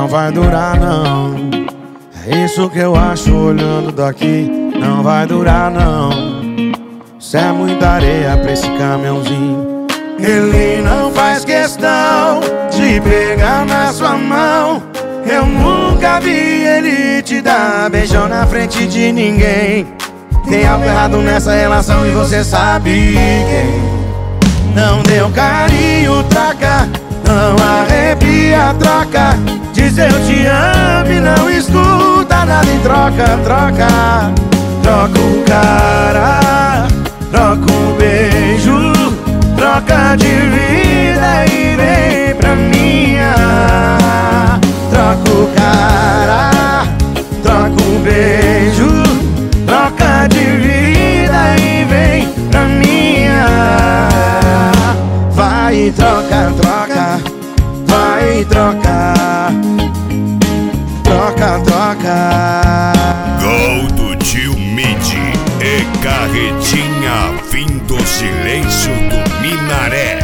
não vai durar não. É isso que eu acho olhando daqui, não vai durar não. Isso é muita areia pra esse caminhãozinho. Ele não faz questão de pegar na sua mão. Eu nunca vi ele te dar beijão na frente de ninguém. Tem algo errado nessa relação e você sabe quem. Não deu carinho, troca. Não arrepia, troca. Diz eu te amo e não escuta nada em troca, troca. Troca o cara, troca o beijo, troca de vida e vem pra minha. Troca o cara, troca o beijo, troca de vida e vem pra minha. Vai troca, troca, vai troca, troca, troca. Gol do tio Midi e carretinha fim do silêncio do Minaré.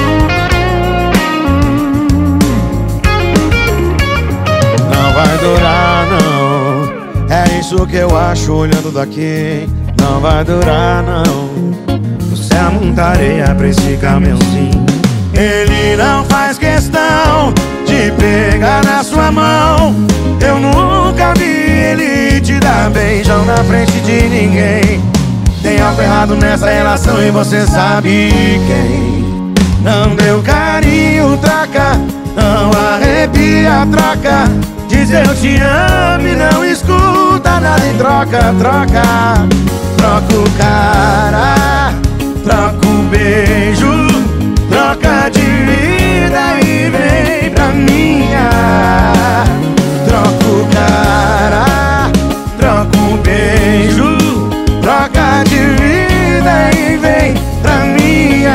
Não vai durar não, é isso que eu acho olhando daqui. Não vai durar não. Você é muita areia pra esse caminhãozinho. Ele não faz questão de pegar na sua mão. Eu nunca vi ele te dar beijão na frente de ninguém. Tem algo errado nessa relação e você sabe quem. Não deu carinho, troca. Não arrepia, troca. Diz eu te amo e não escuta nada em troca, troca. Troca o cara, troca o beijo, troca de vida e vem pra minha. Troca o cara, troca o beijo, troca de vida e vem pra minha.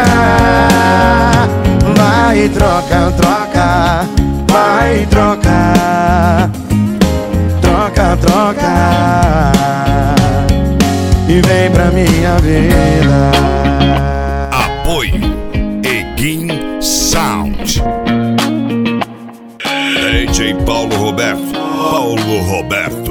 Vai troca, troca, vai troca, troca, troca e vem pra minha vida. Apoio Egin Sound. DJ Paulo Roberto.